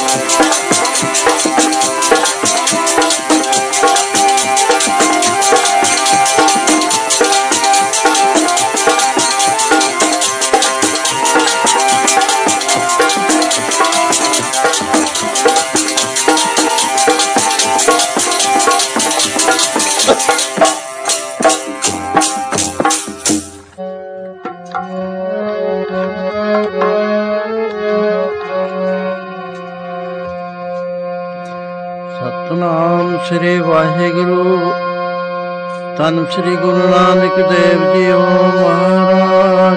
सतनाम श्री वाहिगुरु धन श्री गुरु नानक देव जी महाराज।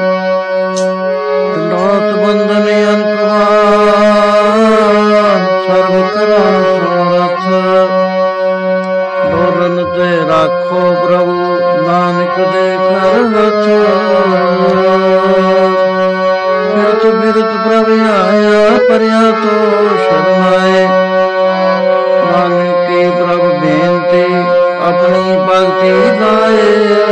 दंडवत बंदन सर्व कला समर्थ डोरन ते राखो प्रभु नानक दे कर हथ। बिरत बिरत प्रभु आया परिया तो शरणाए नानक की प्रभु बेनती अपनी भक्ति लाए।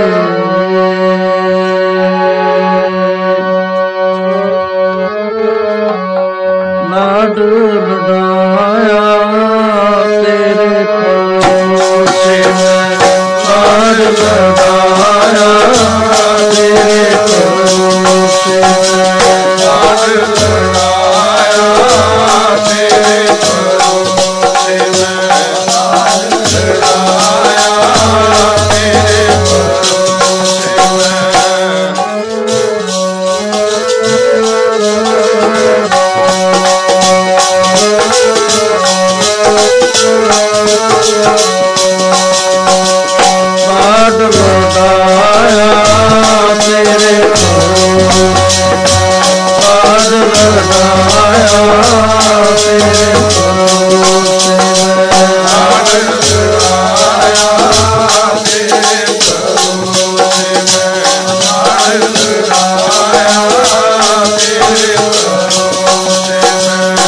लाड लडाया तेरे परोसे में, लाड लडाया तेरे परोसे में, लाड लडाया तेरे परोसे में, लाड लडाया तेरे परोसे में। लाड लडाया तेरे परोसे, लाड लडाया तेरे परोसे में, लाड लडाया तेरे परोसे में, लाड लडाया तेरे परोसे में।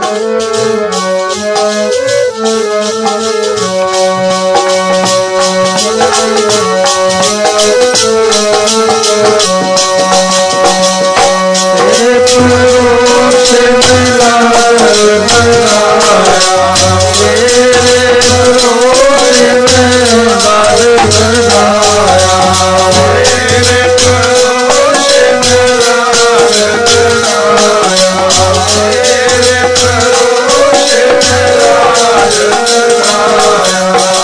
तेरे परोसे में लाड लडाया, तेरे परोसे में लाड लडाया, तेरे परोसे में लाड लडाया, तेरे परोसे में लाड लडाया।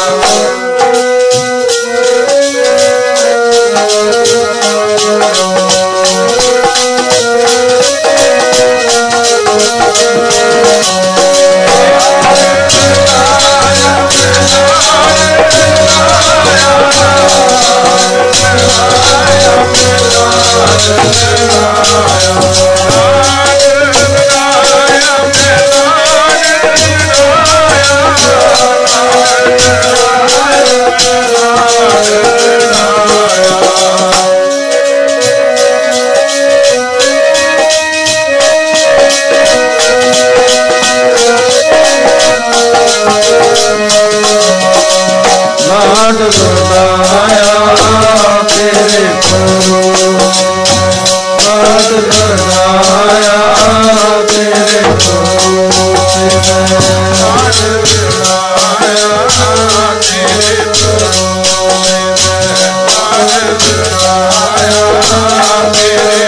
लाड लडाया तेरे परोसे, लाड लडाया तेरे परोसे में, लाड लडाया तेरे परोसे में, लाड लडाया तेरे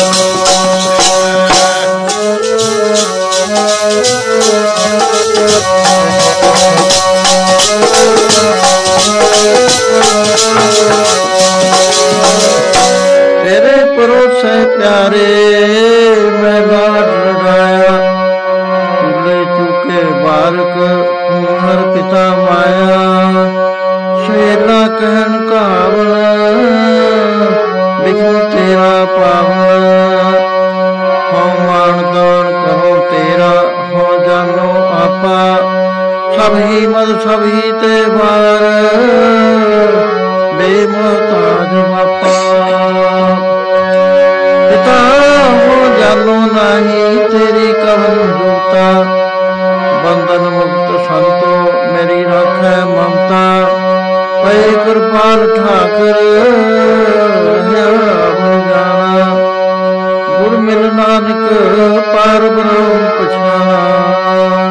तेरे परोसे प्यारे मैं लाड लडाया। चूल्हे चूके बारक हर पिता माया, सवेला कहन कावन बिघन तेरा पावन। हो मान दान करो तेरा हो जानो आपा, सब ही मद सब ही त्योहार बेमोहताज बापा। पिता हो जानो नहीं तेरी कवन जोता, बंधन मुक्त संतो मेरी रखे ममता। पै कृपाल ठाकर जाना, गुर मिल नानक पार ब्रह्म पछाना।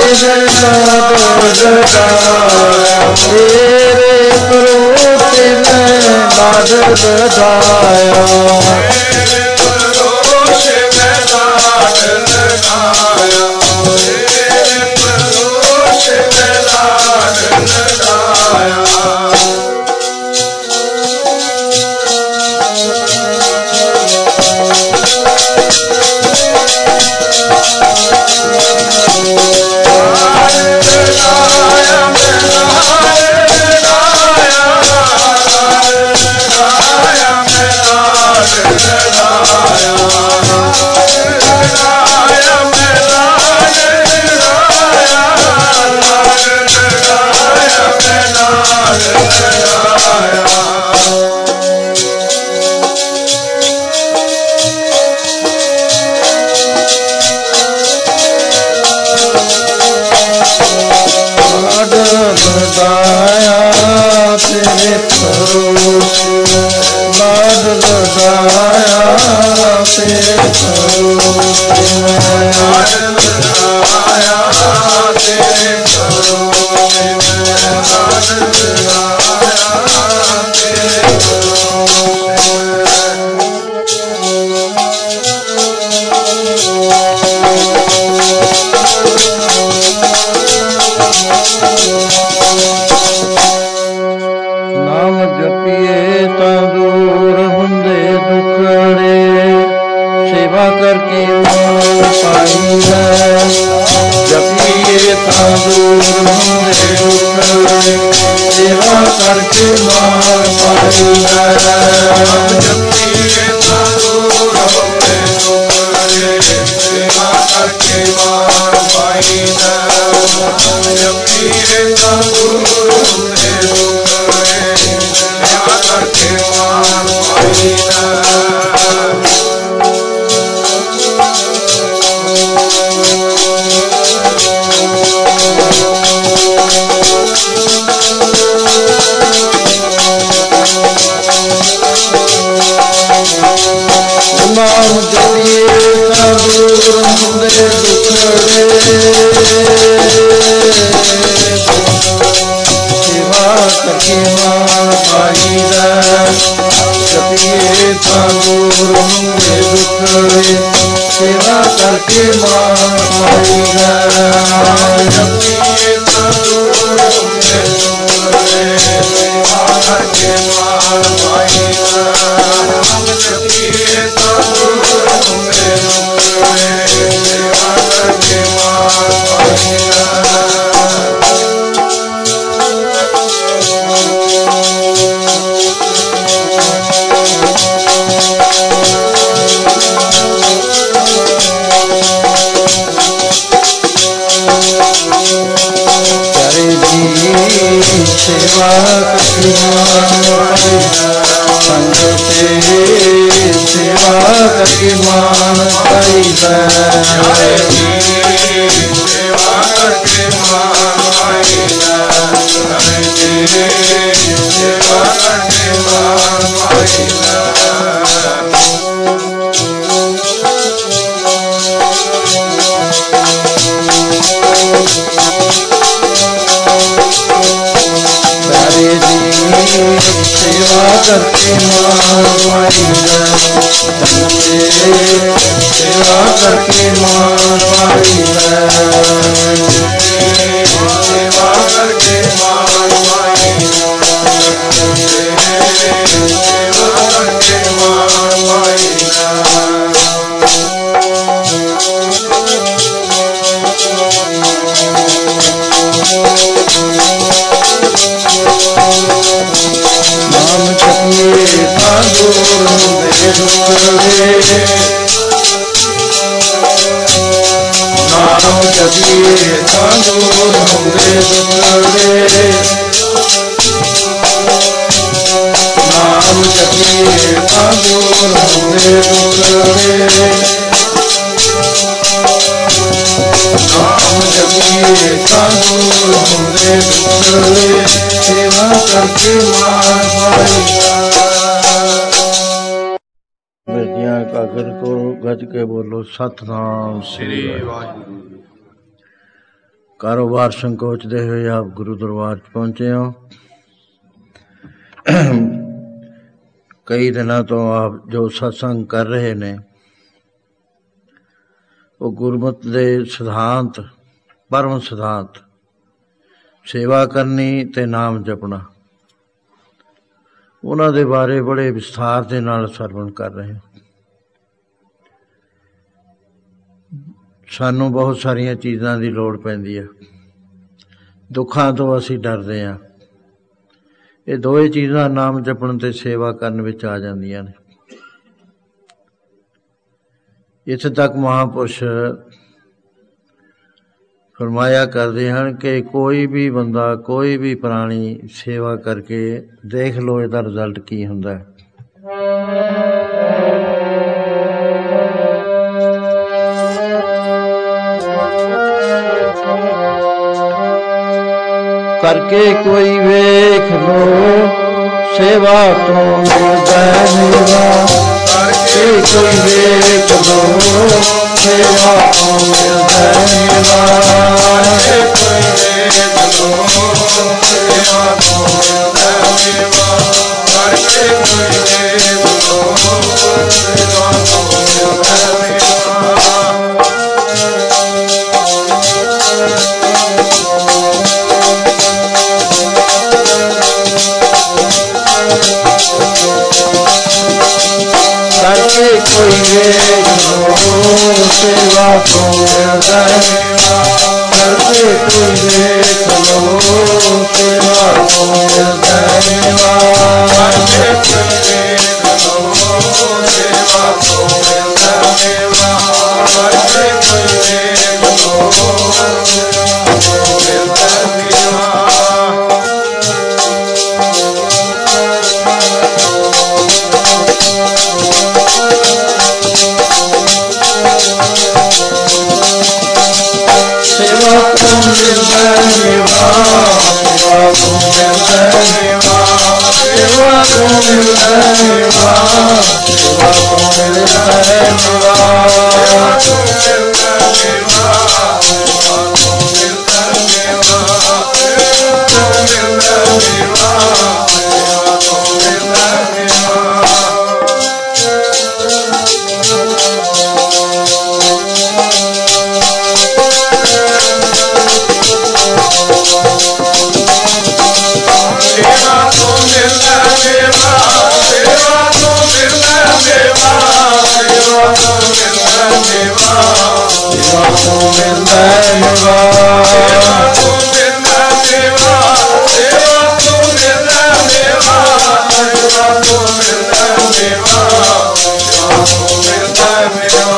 गज के बोलो सतनाम श्री वाहिगुरु। ਕਾਰੋਬਾਰ ਸੰਕੋਚਦੇ ਹੋਏ ਆਪ ਗੁਰੂ ਦਰਬਾਰ 'ਚ ਪਹੁੰਚੇ ਹੋ। ਕਈ ਦਿਨਾਂ ਤੋਂ ਆਪ ਜੋ ਸਤਸੰਗ ਕਰ ਰਹੇ ਨੇ ਉਹ ਗੁਰਮਤਿ ਦੇ ਸਿਧਾਂਤ, ਪਰਮ ਸਿਧਾਂਤ, ਸੇਵਾ ਕਰਨੀ ਤੇ ਨਾਮ ਜਪਣਾ, ਉਹਨਾਂ ਦੇ ਬਾਰੇ ਬੜੇ ਵਿਸਥਾਰ ਦੇ ਨਾਲ ਸਰਵਣ ਕਰ ਰਹੇ ਹਾਂ। ਸਾਨੂੰ ਬਹੁਤ ਸਾਰੀਆਂ ਚੀਜ਼ਾਂ ਦੀ ਲੋੜ ਪੈਂਦੀ ਹੈ। ਦੁੱਖਾਂ ਤੋਂ ਅਸੀਂ ਡਰਦੇ ਹਾਂ। ਇਹ ਦੋਵੇਂ ਚੀਜ਼ਾਂ ਨਾਮ ਜਪਣ ਤੇ ਸੇਵਾ ਕਰਨ ਵਿੱਚ ਆ ਜਾਂਦੀਆਂ ਨੇ। ਇੱਥੇ ਤੱਕ ਮਹਾਂਪੁਰਸ਼ ਫਰਮਾਇਆ ਕਰਦੇ ਹਨ ਕਿ ਕੋਈ ਵੀ ਬੰਦਾ, ਕੋਈ ਵੀ ਪ੍ਰਾਣੀ ਸੇਵਾ ਕਰਕੇ ਦੇਖ ਲਓ ਇਹਦਾ ਰਿਜ਼ਲਟ ਕੀ ਹੁੰਦਾ ਹੈ। ਕਰਕੇ ਕੋਈ ਵੇਖ ਲੋ ਸੇਵਾ ਤੋਂ ਮਿਲਦਾ ਮੇਵਾ, ਕਰਕੇ ਕੋਈ ਵੇਖ ਲੋ ਸੇਵਾ ਤੋਂ ਮਿਲਦਾ ਮੇਵਾ, ਕਰਕੇ ਕੋਈ ਵੇਖ ਲੋ ਸੇਵਾ ਤੋਂ ਮਿਲਦਾ ਮੇਵਾ, ਕਰਕੇ ਕੋਈ ਵੇਖ ਲੋ ਸੇਵਾ ਤੋਂ ਮਿਲਦਾ ਮੇਵਾ। ਕਰਕੇ ਕੋਈ ਵੇਖ ਲੋ ਸੇਵਾ ਤੋਂ ਮਿਲਦਾ ਮੇਵਾ, ਕਰਕੇ ਕੋਈ ਵੇਖ ਲੋ ਸੇਵਾ ਤੋਂ ਮਿਲਦਾ ਮੇਵਾ, ਕਰਕੇ ਕੋਈ ਵੇਖ ਲੋ ਸੇਵਾ ਤੋਂ ਮਿਲਦਾ ਮੇਵਾ, ਕਰਕੇ ਕੋਈ ਵੇਖ ਲੋ ਸੇਵਾ ਤੋਂ ਮਿਲਦਾ ਮੇਵਾ। ਸੇਵਾ ਤੋਂ ਮਿਲਦਾ ਮੇਵਾ, ਸੇਵਾ ਤੋਂ ਮਿਲਦਾ ਮੇਵਾ, ਸੇਵਾ ਤੋਂ ਮਿਲਦਾ ਮੇਵਾ, ਸੇਵਾ ਤੋਂ ਮਿਲਦਾ ਮੇਵਾ, ਸੇਵਾ ਤੋਂ ਮਿਲਦਾ ਮੇਵਾ, ਸੇਵਾ ਤੋਂ ਮਿਲਦਾ ਮੇਵਾ, ਸੇਵਾ ਤੋਂ ਮਿਲਦਾ ਮੇਵਾ, ਸੇਵਾ ਤੋਂ ਮਿਲਦਾ ਮੇਵਾ। ਸੇਵਾ ਤੋਂ ਮਿਲਦਾ ਮੇਵਾ, ਸੇਵਾ ਤੋਂ ਮਿਲਦਾ ਮੇਵਾ, ਸੇਵਾ ਤੋਂ ਮਿਲਦਾ ਮੇਵਾ, ਸੇਵਾ ਤੋਂ ਮਿਲਦਾ ਮੇਵਾ, ਸੇਵਾ ਤੋਂ ਮਿਲਦਾ ਮੇਵਾ, ਸੇਵਾ ਤੋਂ ਮਿਲਦਾ ਮੇਵਾ, ਸੇਵਾ ਤੋਂ ਮਿਲਦਾ ਮੇਵਾ, ਸੇਵਾ ਤੋਂ ਮਿਲਦਾ ਮੇਵਾ।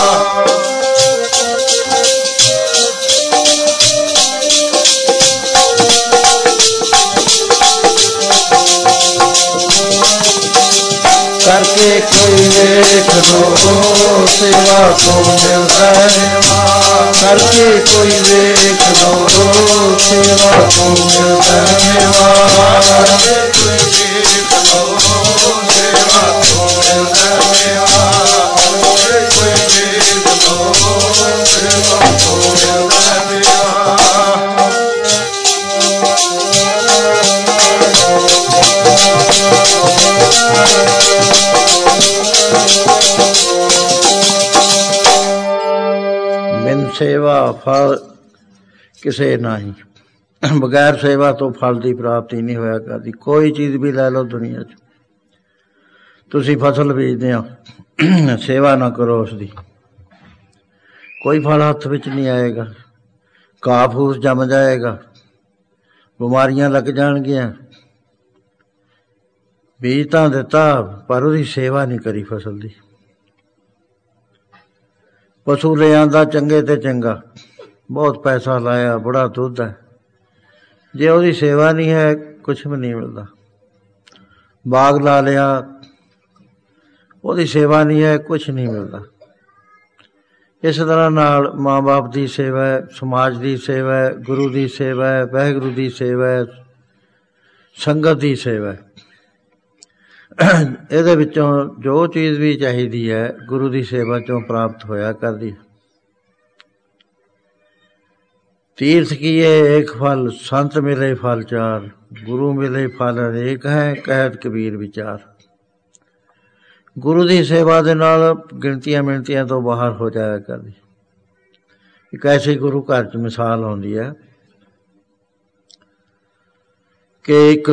ਕਰਕੇ ਕੋਈ ਵੇਖ ਲੋ ਸੇਵਾ ਤੋਂ ਮਿਲਦਾ ਮੇਵਾ, ਕਰਕੇ ਕੋਈ ਵੇਖ ਲੋ ਸੇਵਾ ਤੋਂ ਮਿਲਦਾ ਮੇਵਾ, ਕਰਕੇ ਕੋਈ ਵੇਖ ਲੋ ਸੇਵਾ ਤੋਂ ਮਿਲਦਾ ਮੇਵਾ, ਕਰਕੇ ਕੋਈ ਵੇਖ ਲੋ ਸੇਵਾ ਤੋਂ ਮਿਲਦਾ ਮੇਵਾ। ਬਿਨ ਸੇਵਾ ਫਲ ਕਿਸੇ ਨਹੀਂ। ਬਗੈਰ ਸੇਵਾ ਤੋਂ ਫਲ ਦੀ ਪ੍ਰਾਪਤੀ ਨਹੀਂ ਹੋਇਆ ਕਰਦੀ। ਕੋਈ ਚੀਜ਼ ਵੀ ਲੈ ਲਓ ਦੁਨੀਆ 'ਚ, ਤੁਸੀਂ ਫਸਲ ਬੀਜਦੇ ਹੋ, ਸੇਵਾ ਨਾ ਕਰੋ ਉਸਦੀ, ਕੋਈ ਫਲ ਹੱਥ ਵਿੱਚ ਨਹੀਂ ਆਏਗਾ। ਘਾਹ ਫੂਸ ਜੰਮ ਜਾਏਗਾ, ਬਿਮਾਰੀਆਂ ਲੱਗ ਜਾਣਗੀਆਂ। ਬੀਜ ਤਾਂ ਦਿੱਤਾ ਪਰ ਉਹਦੀ ਸੇਵਾ ਨਹੀਂ ਕਰੀ ਫਸਲ ਦੀ। ਪਸ਼ੂ ਲੈ ਆਂਦਾ ਚੰਗੇ ਤੇ ਚੰਗਾ, ਬਹੁਤ ਪੈਸਾ ਲਾਇਆ, ਬੜਾ ਦੁੱਧ ਹੈ, ਜੇ ਉਹਦੀ ਸੇਵਾ ਨਹੀਂ ਹੈ ਕੁਛ ਵੀ ਨਹੀਂ ਮਿਲਦਾ। ਬਾਗ ਲਾ ਲਿਆ, ਉਹਦੀ ਸੇਵਾ ਨਹੀਂ ਹੈ ਕੁਛ ਨਹੀਂ ਮਿਲਦਾ। ਇਸ ਤਰ੍ਹਾਂ ਨਾਲ ਮਾਂ ਬਾਪ ਦੀ ਸੇਵਾ ਹੈ, ਸਮਾਜ ਦੀ ਸੇਵਾ ਹੈ, ਗੁਰੂ ਦੀ ਸੇਵਾ ਹੈ, ਵਾਹਿਗੁਰੂ ਦੀ ਸੇਵਾ ਹੈ, ਸੰਗਤ ਦੀ ਸੇਵਾ ਹੈ। ਇਹਦੇ ਵਿੱਚੋਂ ਜੋ ਚੀਜ਼ ਵੀ ਚਾਹੀਦੀ ਹੈ ਗੁਰੂ ਦੀ ਸੇਵਾ 'ਚੋਂ ਪ੍ਰਾਪਤ ਹੋਇਆ ਕਰਦੀ। तीर्थ किए एक फल, संत मिले फल चार, गुरु मिले फल अनेक है, कहत कबीर विचार। गुरु की सेवा दे नाल गिणतियां मिणतियां तो बाहर हो जाया करदी। एक ऐसी गुरु घर च मिसाल आउंदी है कि एक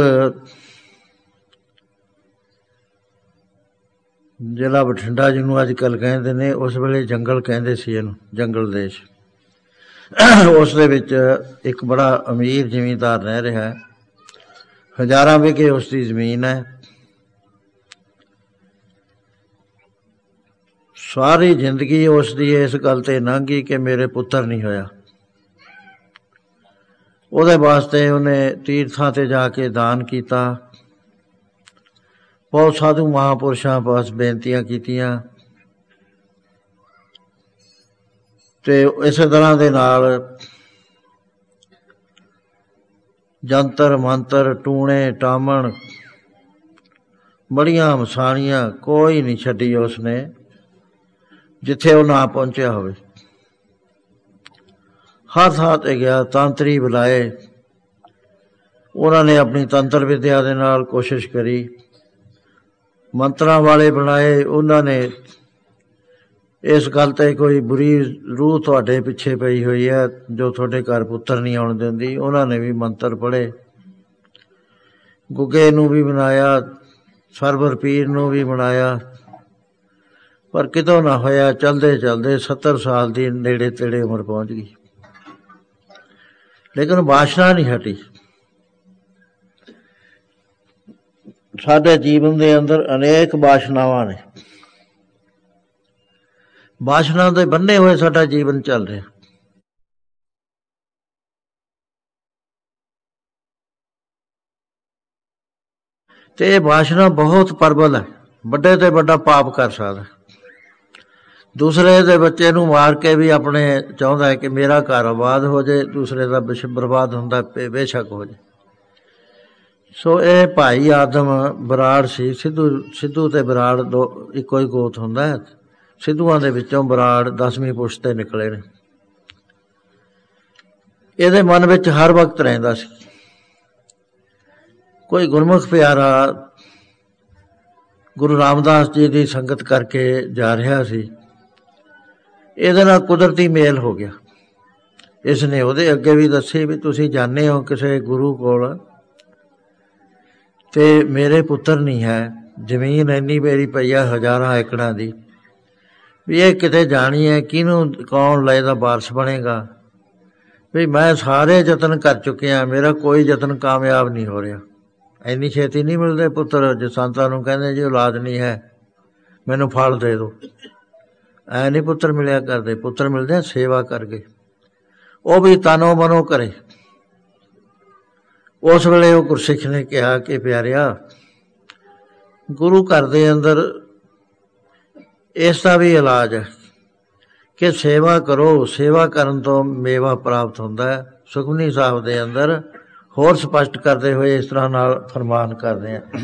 जिला बठिंडा जिन्हों अजकल कहते ने, उस वेले जंगल कहते सी इहनूं, जंगल देश। उस दे विच एक बड़ा अमीर जिमींदार रह रहा है, हज़ारां विघे उसकी जमीन है। सारी जिंदगी उसकी इस गल ते लंघ गई कि मेरे पुत्र नहीं होया। उहदे वास्ते उन्हें तीर्थां ते जाके दान किया, बहुत साधु महापुरुषां पास बेनतियां कीतियां, ते इस तरह दे नाल जंतर मंतर टूणे टामण बड़ियां मसाणियां कोई नहीं छड्डी उसने जिथे वो ना पहुंचा होवे। हर थां ते गया, तंत्री बुलाए, उन्होंने अपनी तंत्र विद्या दे नाल कोशिश करी, मंत्रां वाले बनाए, उन्होंने इस गल ते कोई बुरी रूह तुहाडे पिछे पई हुई है जो तुहाडे घर पुत्र नहीं आउण दिंदी, उन्होंने भी मंत्र पढ़े, गुगे नूं भी बनाया, सरवर पीर नूं भी बनाया, पर कितों ना होया। चलदे चलदे 70 साल की नेड़े तेड़े उम्र पहुंच गई, लेकिन वासना नहीं हटी। साडे जीवन के अंदर अनेक वासनावां ने, वासना दे बन्ने हुए साडा जीवन चल रहा। ते वासना बहुत प्रबल है, बड़े ते बड़ा पाप कर सकता। दूसरे दे बच्चे नूं मार के भी अपने चाहुंदा है कि मेरा घर आबाद हो जाए, दूसरे का बर्बाद हुंदा बेशक हो जाए। सो ये भाई आदम बराड़ सी, सिद्धू ते बराड़ दो इको ही गोत हुंदा है। सिद्धूआं दे विचों बराड़ 10वीं पुश्त ते निकले ने। इहदे मन विच हर वक्त रहिंदा सी कोई गुरमुख प्यारा गुरु रामदास जी की संगत करके जा रहा सी, इहदे नाल कुदरती मेल हो गया। इसने उहदे अगे भी दसे भी तुसीं जाने हो किसी गुरु कोल ते मेरे पुत्र नहीं है, जमीन इन्नी मेरी पई है 1000 एकड़ां दी, भी ये किते जानी है, किनूं कौन लएदा वारस बनेगा। भी मैं सारे यतन कर चुकिया, मेरा कोई यतन कामयाब नहीं हो रहा। इन्नी छेती नहीं मिलते पुत्र, जो संतां नूं कहंदे जी औलाद नहीं है मैनूं फल दे दो, ऐ नहीं पुत्र मिलिया करते। पुत्र मिलते सेवा करके, वह भी तनो मनो करे। उस वेले वो गुरसिख ने कहा कि प्यारिया, गुरु घर दे अंदर इसका भी इलाज है कि सेवा करो, सेवा करन तो मेवा प्राप्त होंदा है। सुखमनी साहब दे अंदर होर स्पष्ट करते हुए इस तरह नाल फरमान करते हैं,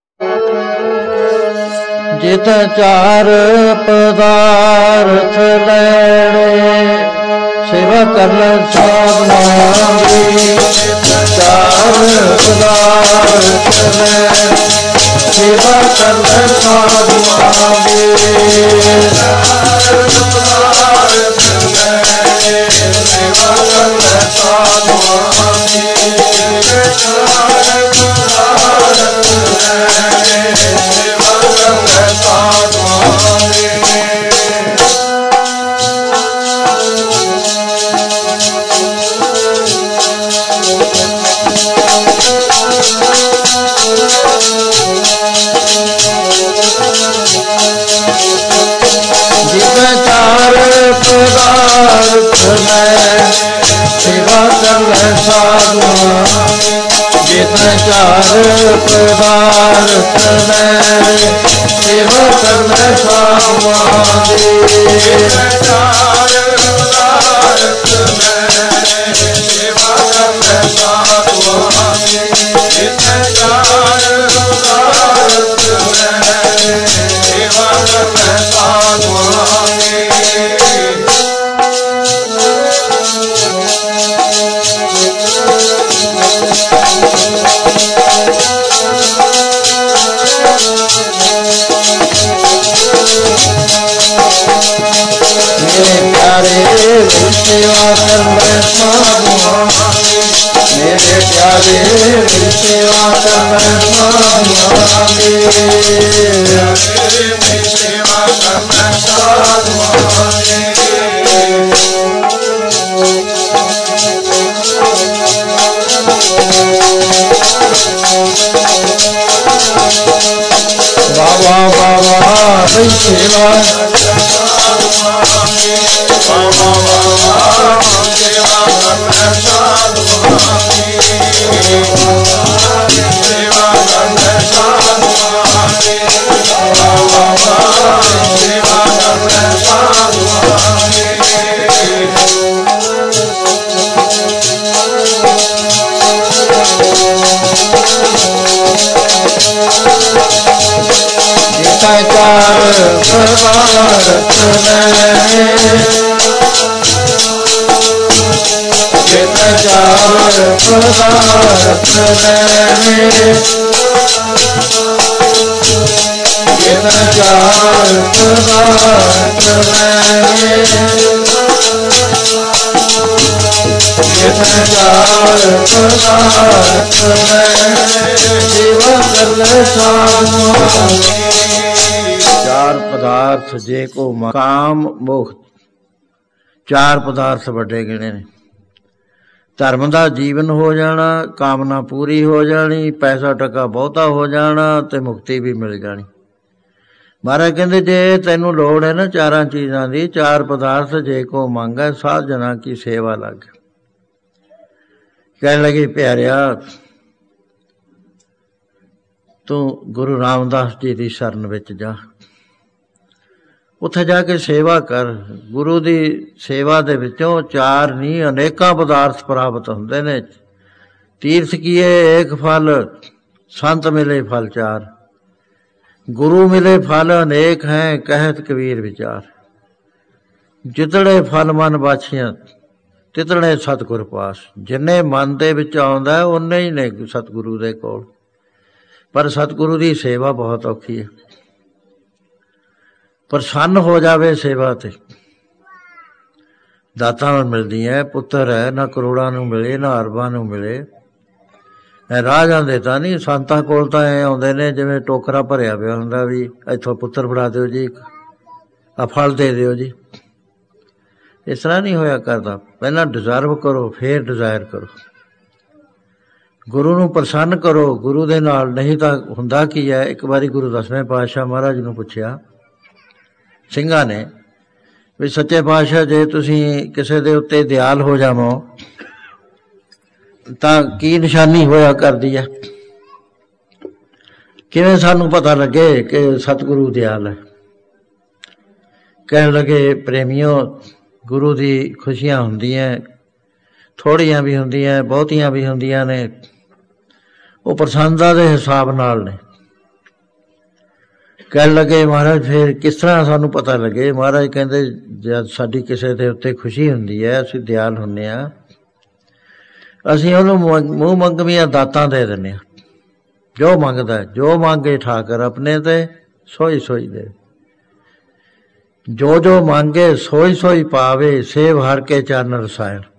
जित चार पदार्थ लैणे सेवा करना साधनांगी। चार पदार्थ लैणे सेवा करना साधनांगी। चार पदार्थ लैणे सेवा करना साधनांगी। चार पदार्थ लैणे सेवा करना साधनांगी। सेवा कर साधुआ, जितने चार पदार्थ में सेवा कर साधुआ। चार पदार्थ में सेवा कर साधुआ, जितने चार पदार्थ में सेवा कर साधुआ। प्यारे सेवा करना साधुआ के, सेवा करना साधुआ के। बाबा बाबा भई सेवा, बाबा बाबा सेवा करना साधुआ की, सेवा करना साधुआ की, बाबा बाबा सेवा करना साधुआ की। चार प्रभात जित चार प्रभात जित चार प्रभात जित चार प्रभात जीवन साधुआ। चार पदार्थ जे को काम मुक्त, चार पदार्थ ਵੱਡੇ ਗਿਣੇ ਨੇ। ਧਰਮ ਦਾ ਜੀਵਨ ਹੋ ਜਾਣਾ, ਕਾਮਨਾ ਪੂਰੀ ਹੋ ਜਾਣੀ, ਪੈਸਾ ਟਕਾ ਬਹੁਤਾ ਹੋ ਜਾਣਾ ਤੇ ਮੁਕਤੀ ਵੀ ਮਿਲ ਜਾਣੀ। ਮਹਾਰਾਜ ਕਹਿੰਦੇ ਜੇ ਤੈਨੂੰ ਲੋੜ ਹੈ ਨਾ ਚਾਰਾਂ ਚੀਜ਼ਾਂ ਦੀ, ਚਾਰ ਪਦਾਰਥ ਜੇ ਕੋ ਮੰਗੈ ਸਾਧ ਜਨਾ ਕੀ ਸੇਵਾ ਲੱਗ। ਕਹਿਣ ਲੱਗੇ ਪਿਆਰਿਆ ਤੂੰ ਗੁਰੂ ਰਾਮਦਾਸ ਜੀ ਦੀ ਸ਼ਰਨ ਵਿੱਚ ਜਾ, ਉੱਥੇ ਜਾ ਕੇ ਸੇਵਾ ਕਰ। ਗੁਰੂ ਦੀ ਸੇਵਾ ਦੇ ਵਿੱਚੋਂ ਚਾਰ ਨਹੀਂ ਅਨੇਕਾਂ ਪਦਾਰਥ ਪ੍ਰਾਪਤ ਹੁੰਦੇ ਨੇ। ਤੀਰਥ ਕੀਏ ਏਕ ਫਲ, ਸੰਤ ਮਿਲੇ ਫਲ ਚਾਰ, ਗੁਰੂ ਮਿਲੇ ਫਲ ਅਨੇਕ ਹੈ ਕਹਿਤ ਕਬੀਰ ਵਿਚਾਰ। ਜਿਤੜੇ ਫਲ ਮਨ ਬਾਛੀਆਂ ਤਿਤੜੇ ਸਤਿਗੁਰ ਪਾਸ। ਜਿੰਨੇ ਮਨ ਦੇ ਵਿੱਚ ਆਉਂਦਾ ਉਨੇ ਹੀ ਨੇ ਸਤਿਗੁਰੂ ਦੇ ਕੋਲ। ਪਰ ਸਤਿਗੁਰੂ ਦੀ ਸੇਵਾ ਬਹੁਤ ਔਖੀ ਹੈ। ਪ੍ਰਸੰਨ ਹੋ ਜਾਵੇ ਸੇਵਾ ਤੇ ਦਾਤਾਂ ਮਿਲਦੀਆਂ। ਪੁੱਤਰ ਹੈ ਨਾ ਕਰੋੜਾਂ ਨੂੰ ਮਿਲੇ ਨਾ ਅਰਬਾਂ ਨੂੰ ਮਿਲੇ। ਰਾਹ ਜਾਂਦੇ ਤਾਂ ਨਹੀਂ, ਸੰਤਾਂ ਕੋਲ ਤਾਂ ਐਂ ਆਉਂਦੇ ਨੇ ਜਿਵੇਂ ਟੋਕਰਾ ਭਰਿਆ ਪਿਆ ਹੁੰਦਾ ਵੀ ਇੱਥੋਂ ਪੁੱਤਰ ਫੜਾ ਦਿਓ ਜੀ, ਆ ਫਲ ਦੇ ਦਿਓ ਜੀ। ਇਸ ਤਰ੍ਹਾਂ ਨਹੀਂ ਹੋਇਆ ਕਰਦਾ। ਪਹਿਲਾਂ ਡਿਜ਼ਰਵ ਕਰੋ ਫੇਰ ਡਿਜ਼ਾਇਰ ਕਰੋ। ਗੁਰੂ ਨੂੰ ਪ੍ਰਸੰਨ ਕਰੋ ਗੁਰੂ ਦੇ ਨਾਲ। ਨਹੀਂ ਤਾਂ ਹੁੰਦਾ ਕੀ ਹੈ, ਇੱਕ ਵਾਰੀ ਗੁਰੂ 10ਵੇਂ ਪਾਤਸ਼ਾਹ ਮਹਾਰਾਜ ਨੂੰ ਪੁੱਛਿਆ ਸਿੰਘਾਂ ਨੇ ਵੀ ਸੱਚੇ ਪਾਤਸ਼ਾਹ ਜੇ ਤੁਸੀਂ ਕਿਸੇ ਦੇ ਉੱਤੇ ਦਿਆਲ ਹੋ ਜਾਵੋ ਤਾਂ ਕੀ ਨਿਸ਼ਾਨੀ ਹੋਇਆ ਕਰਦੀ ਹੈ, ਕਿਵੇਂ ਸਾਨੂੰ ਪਤਾ ਲੱਗੇ ਕਿ ਸਤਿਗੁਰੂ ਦਿਆਲ ਹੈ। ਕਹਿਣ ਲੱਗੇ ਪ੍ਰੇਮੀਓ ਗੁਰੂ ਦੀ ਖੁਸ਼ੀਆਂ ਹੁੰਦੀਆਂ, ਥੋੜ੍ਹੀਆਂ ਵੀ ਹੁੰਦੀਆਂ ਬਹੁਤੀਆਂ ਵੀ ਹੁੰਦੀਆਂ ਨੇ, ਉਹ ਪ੍ਰਸੰਨਤਾ ਦੇ ਹਿਸਾਬ ਨਾਲ ਨੇ। ਕਹਿਣ ਲੱਗੇ ਮਹਾਰਾਜ ਫਿਰ ਕਿਸ ਤਰ੍ਹਾਂ ਸਾਨੂੰ ਪਤਾ ਲੱਗੇ? ਮਹਾਰਾਜ ਕਹਿੰਦੇ ਜਦ ਸਾਡੀ ਕਿਸੇ ਦੇ ਉੱਤੇ ਖੁਸ਼ੀ ਹੁੰਦੀ ਹੈ, ਅਸੀਂ ਦਿਆਲ ਹੁੰਦੇ ਹਾਂ, ਅਸੀਂ ਉਹਨੂੰ ਮੂੰਹ ਮੰਗਵੀਆਂ ਦਾਤਾਂ ਦੇ ਦਿੰਦੇ ਹਾਂ। ਜੋ ਮੰਗਦਾ ਜੋ ਮੰਗੇ ਠਾਕਰ ਆਪਣੇ ਤੇ ਸੋਈ ਸੋਈ ਦੇ। ਜੋ ਜੋ ਮੰਗੇ ਸੋਈ ਸੋਈ ਪਾਵੇ, ਸੇਵ ਹਰ ਕੇ ਚਰਨ ਰਸਾਇਣ।